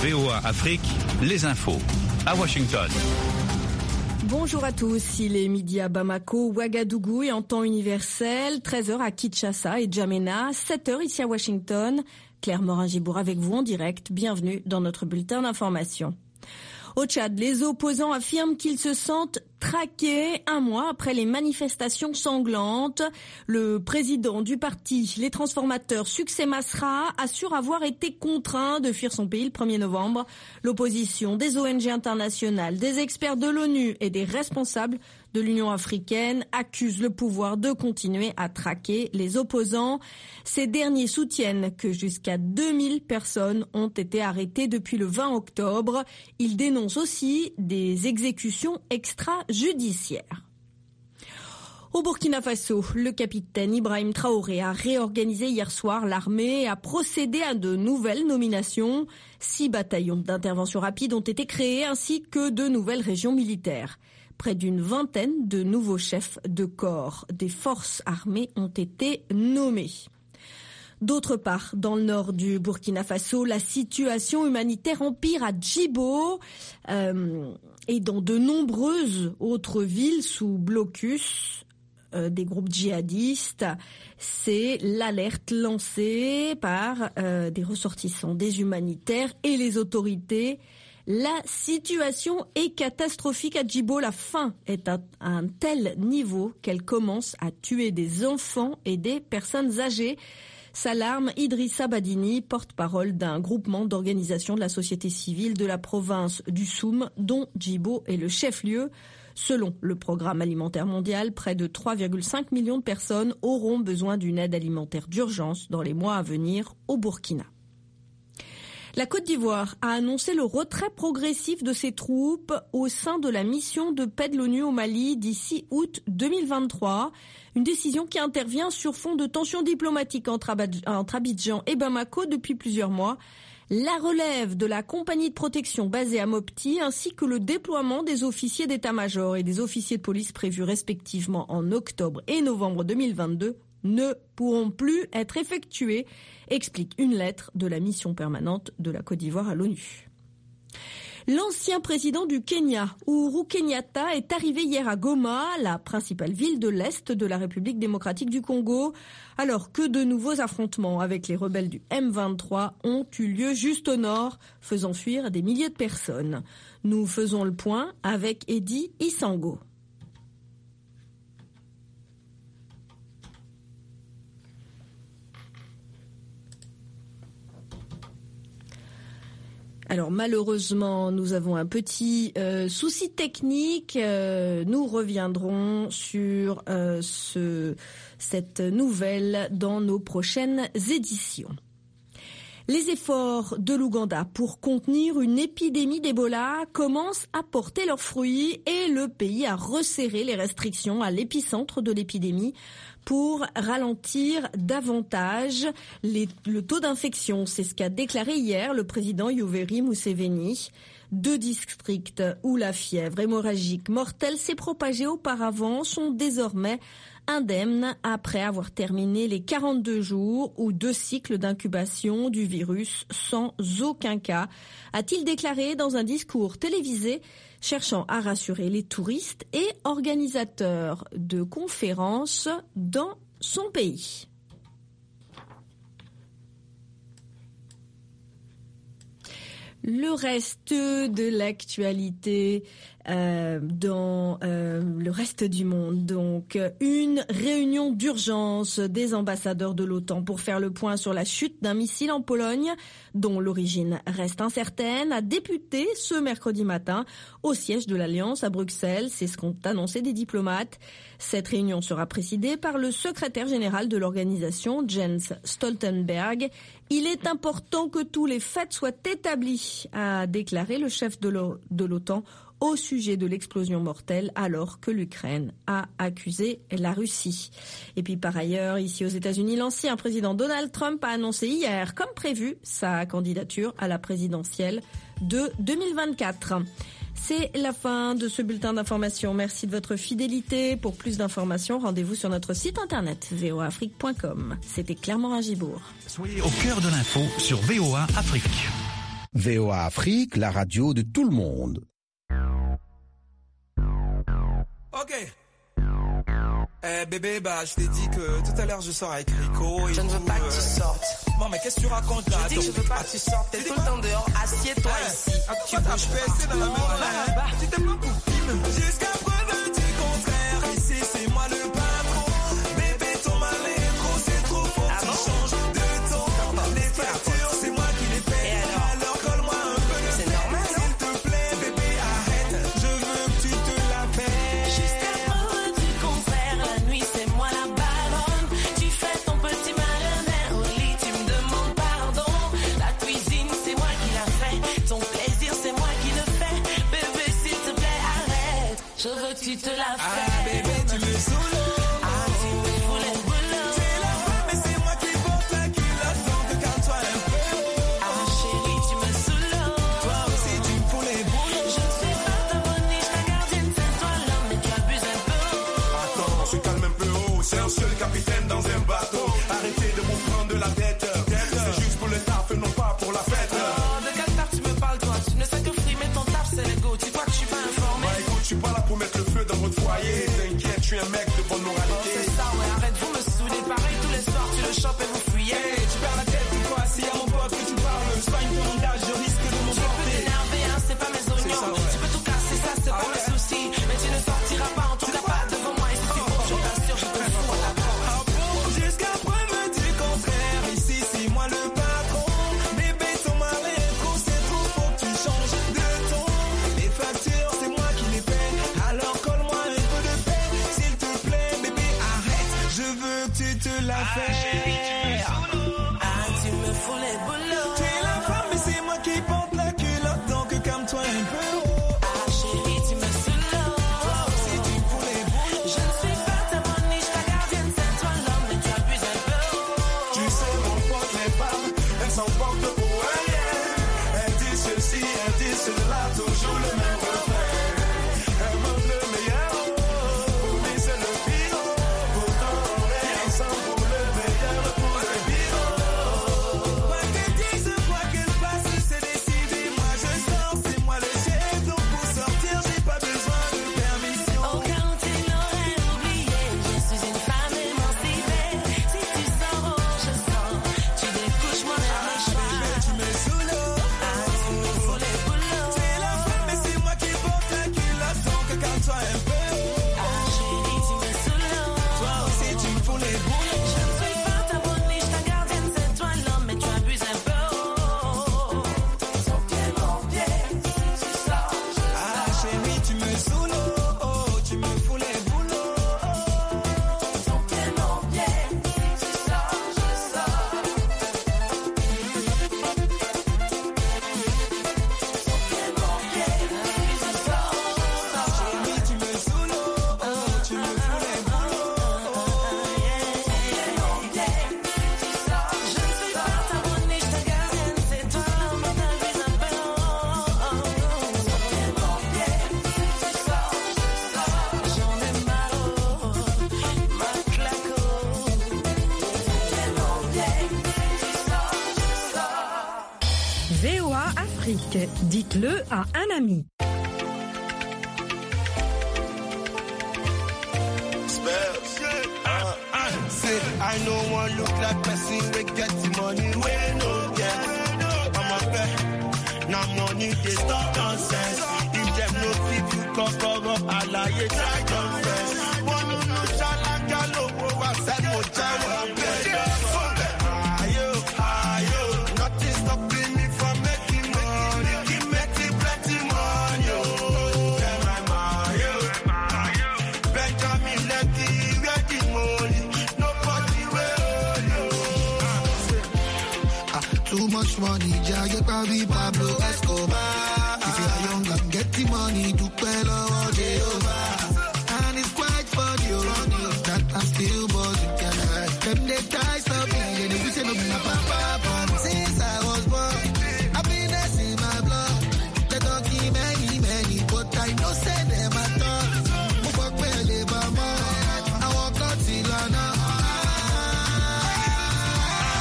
VOA Afrique, les infos. À Washington. Bonjour à tous, il est midi à Bamako, Ouagadougou et en temps universel, 13h à Kinshasa et Djamena, 7h ici à Washington. Claire Morin-Gibour avec vous en direct, bienvenue dans notre bulletin d'information. Au Tchad, les opposants affirment qu'ils se sentent traqués un mois après les manifestations sanglantes. Le président du parti Les Transformateurs, Succès Masra, assure avoir été contraint de fuir son pays le 1er novembre. L'opposition, des ONG internationales, des experts de l'ONU et des responsables de l'Union africaine accusent le pouvoir de continuer à traquer les opposants. Ces derniers soutiennent que jusqu'à 2000 personnes ont été arrêtées depuis le 20 octobre. Ils dénoncent aussi des exécutions extrajudiciaires. Au Burkina Faso, le capitaine Ibrahim Traoré a réorganisé hier soir l'armée et a procédé à de nouvelles nominations. 6 bataillons d'intervention rapide ont été créés ainsi que de nouvelles régions militaires. Près d'une vingtaine de nouveaux chefs de corps des forces armées ont été nommés. D'autre part, dans le nord du Burkina Faso, la situation humanitaire empire à Djibo et dans de nombreuses autres villes sous blocus des groupes djihadistes. C'est l'alerte lancée par des ressortissants, des humanitaires et les autorités. La situation est catastrophique à Djibo. La faim est à un tel niveau qu'elle commence à tuer des enfants et des personnes âgées. S'alarme Idrissa Badini, porte-parole d'un groupement d'organisations de la société civile de la province du Soum, dont Djibo est le chef-lieu. Selon le Programme alimentaire mondial, près de 3,5 millions de personnes auront besoin d'une aide alimentaire d'urgence dans les mois à venir au Burkina. La Côte d'Ivoire a annoncé le retrait progressif de ses troupes au sein de la mission de paix de l'ONU au Mali d'ici août 2023. Une décision qui intervient sur fond de tensions diplomatiques entre Abidjan et Bamako depuis plusieurs mois. La relève de la compagnie de protection basée à Mopti ainsi que le déploiement des officiers d'état-major et des officiers de police prévus respectivement en octobre et novembre 2022 ne pourront plus être effectués, explique une lettre de la mission permanente de la Côte d'Ivoire à l'ONU. L'ancien président du Kenya, Uhuru Kenyatta, est arrivé hier à Goma, la principale ville de l'Est de la République démocratique du Congo, alors que de nouveaux affrontements avec les rebelles du M23 ont eu lieu juste au nord, faisant fuir des milliers de personnes. Nous faisons le point avec Eddy Isango. Alors malheureusement, nous avons un petit souci technique. Nous reviendrons sur cette nouvelle dans nos prochaines éditions. Les efforts de l'Ouganda pour contenir une épidémie d'Ebola commencent à porter leurs fruits et le pays a resserré les restrictions à l'épicentre de l'épidémie pour ralentir davantage le taux d'infection. C'est ce qu'a déclaré hier le président Yoweri Museveni. 2 districts où la fièvre hémorragique mortelle s'est propagée auparavant sont désormais indemnes après avoir terminé les 42 jours ou 2 cycles d'incubation du virus sans aucun cas, a-t-il déclaré dans un discours télévisé cherchant à rassurer les touristes et organisateurs de conférences dans son pays. Le reste de l'actualité dans le reste du monde. Donc, une réunion d'urgence des ambassadeurs de l'OTAN pour faire le point sur la chute d'un missile en Pologne, dont l'origine reste incertaine, a débuté ce mercredi matin au siège de l'Alliance à Bruxelles. C'est ce qu'ont annoncé des diplomates. Cette réunion sera présidée par le secrétaire général de l'organisation, Jens Stoltenberg. Il est important que tous les faits soient établis, a déclaré le chef de l'OTAN au sujet de l'explosion mortelle alors que l'Ukraine a accusé la Russie. Et puis par ailleurs, ici aux États-Unis, l'ancien président Donald Trump a annoncé hier, comme prévu, sa candidature à la présidentielle de 2024. C'est la fin de ce bulletin d'information. Merci de votre fidélité. Pour plus d'informations, rendez-vous sur notre site internet voaafrique.com. C'était Claire Morin-Gibour. Soyez au cœur de l'info sur VOA Afrique. VOA Afrique, la radio de tout le monde. Ok. Bébé, je t'ai dit que tout à l'heure je sors avec Rico. Je ne veux pas que tu sortes. Bon, mais qu'est-ce que tu racontes là? Je dis que je veux pas que tu sortes. T'es tout le temps dehors. Assieds-toi ici. Tu bouges pas, c'est dans la maison. Tu t'es pas pour film. Jusqu'à preuve du contraire. Ici, c'est moi le patron. Bébé, ton mal est trop, c'est trop. Faut que tu changes de ton. Les factures, c'est moi qui les paye. Alors colle-moi un peu. C'est normal, s'il te plaît, bébé, arrête. Je veux que tu te la payes. Jusqu'à preuve du contraire, la nuit c'est moi la baronne. Tu fais ton petit malhonneur au lit, tu me demandes pardon. La cuisine c'est moi qui l'a fait, ton plaisir c'est moi qui le fais. Bébé s'il te plaît arrête, je veux que tu te la fasses. Ah bébé, tu me saoules. Ah tu me fous les boulots. T'es la femme mais c'est moi qui porte la culotte. Donc calme-toi un peu. Ah chérie tu me saoules. Toi aussi tu me fous les boulots. Je ne suis pas ta boniche, ta gardienne, c'est toi l'homme, mais tu abuses un peu. Attends, on se calme un peu, c'est un seul capitaine dans un bateau. Arrêtez de vous prendre de la tête. C'est juste pour le taf, non pas pour la fête. De quel taf tu me parles, toi? Tu ne sais que frimer ton taf, c'est l'ego. Tu crois que je suis pas informé? Bah écoute, je suis pas là pour mettre le feu dans votre foyer. T'inquiète, je suis un mec de bonne moralité. C'est ça, ouais, arrête, vous me saoulez. Pareil, tous les soirs, tu le chopes et vous fuyez. Hey, tu perds la tête ou quoi? Si à mon pote que tu parles, c'est pas une commandage, je risque de Tu peux m'emporter. t'énerver, hein, c'est pas mes oignons. ça, ouais. Tu peux tout casser, ça, c'est pas mes soucis. Mais tu ne sortiras pas, en tout cas pas devant moi. Et si c'est bon, je t'assure, je te fous à la porte. Ah bon? Jusqu'à preuve du contraire, ici c'est moi le patron. Bébé, ton mal est trop, c'est trop, faut que tu changes de ton. Les factures, c'est moi qui les paye. Alors colle-moi un peu de paix, s'il te plaît, bébé, arrête. Je veux que tu te la fasses. Ah tu me fous les boulots. Tu es la femme, mais c'est moi qui porte la culotte, donc calme-toi un peu. Ah chérie tu me saoules. Toi aussi tu me fous les boulots. Je ne suis pas ta boniche, ta gardienne, c'est toi l'homme, mais tu abuses un peu. Tu sais, mon pote, les femmes, elles s'en portent pour rien. Elles disent ceci, elles disent cela, toujours le même refrain. Elles veulent le meilleur, pour lui c'est le pire. Pourtant on est ensemble pour le meilleur, pour le pire. Quoi qu'elle dise, quoi qu'elle fasse, c'est décidé. Moi je sors, c'est moi le chef. Donc pour sortir, j'ai pas besoin de permission. Au cas où tu l'aurais oublié, je suis une femme émancipée. Si tu sors, oh je sors, tu découches mon âme et choix. Tu me saoules. Ah tu me fous les boulots. T'es la femme, mais c'est moi qui porte la culotte. Donc calme-toi un peu. Ah chérie tu me saoules. Toi aussi tu me fous les boulots. Je ne suis pas ta boniche, ta gardienne, c'est toi l'homme, mais tu abuses un peu. Ah chérie, tu me saoules. Oh, tu me fous les boulots. Chérie, tu me saoules. Oh, tu me fous les boulots. Je ne suis pas ta boniche, ta gardienne, c'est toi l'homme, mais t'abuses un peu. J'en ai marre, ma claco. VOA Afrique, dites-le à un ami. Say, I know one look like person we get the money we no get. I'm a bet. Now money they stop nonsense. If them no fit you cover up, alaye try confess. One no shalaka low, I said no jawa. Ayo, nothing stopping me from making money. Keep making plenty money. Oh, tell my Mayo, Benjamin Lekki, where the money? Nobody will. Too much money, Jagger Pabi Pablo Escobar. If you are young and get the money, do well or Jehovah.